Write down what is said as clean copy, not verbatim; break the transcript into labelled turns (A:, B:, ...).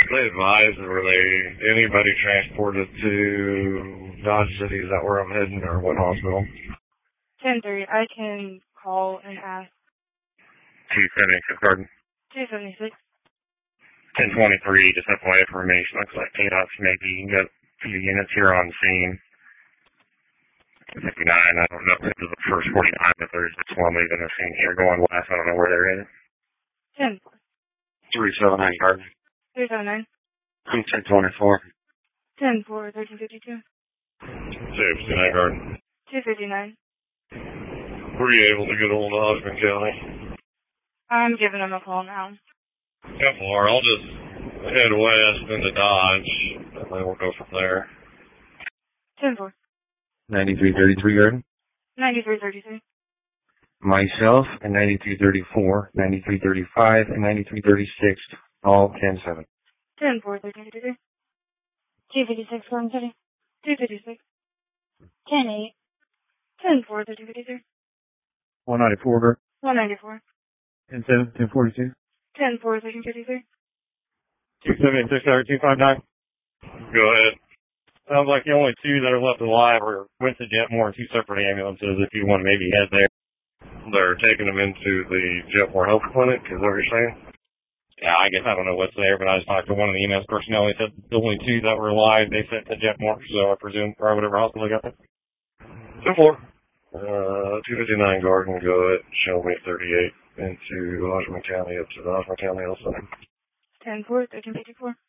A: they advised, were they anybody transported to Dodge City? Is that where I'm heading, or what hospital?
B: 10:30. I can call and ask.
A: 276 Garden.
B: 276.
A: 1023, just FYI information. Looks like KDOT's maybe got a few units here on scene. 59, I don't know if this is the first 49, but there's this one leaving the scene here going west. I don't know where they're headed.
B: 10.
A: 379 Garden.
B: 379.
A: 1024.
B: 10-4, 1352.
A: 259 Garden.
B: 259.
A: Were you able to get hold of Osmond County?
B: I'm giving them a call now.
A: Yeah, Laura, I'll just head west into Dodge, and then we'll go from there.
B: 10-4.
C: 9333 Garden.
B: 9333.
C: Myself and 9334, 9335, and 9336, all 10-7.
B: 10-4, 1353. 256, Garden City. 256. 10-8. 10-4, 1353.
C: 194 Garden.
B: 194.
C: 10-7, 1042.
B: 10-4, 1353.
C: 276 259.
A: Go ahead.
C: Sounds like the only two that are left alive are went to Jetmore, two separate ambulances if you want to maybe head there.
A: They're taking them into the Jetmore Health Clinic, is that what you're saying?
C: Yeah, I guess I don't know what's there, but I just talked to one of the EMS personnel. He said the only two that were alive, they sent to Jetmore, so I presume, or whatever hospital they got there.
A: 10-4. 259 Garden, go ahead, show me 38 into Osmond County, up to the Osmond County Health Center.
B: 10-4, 1354.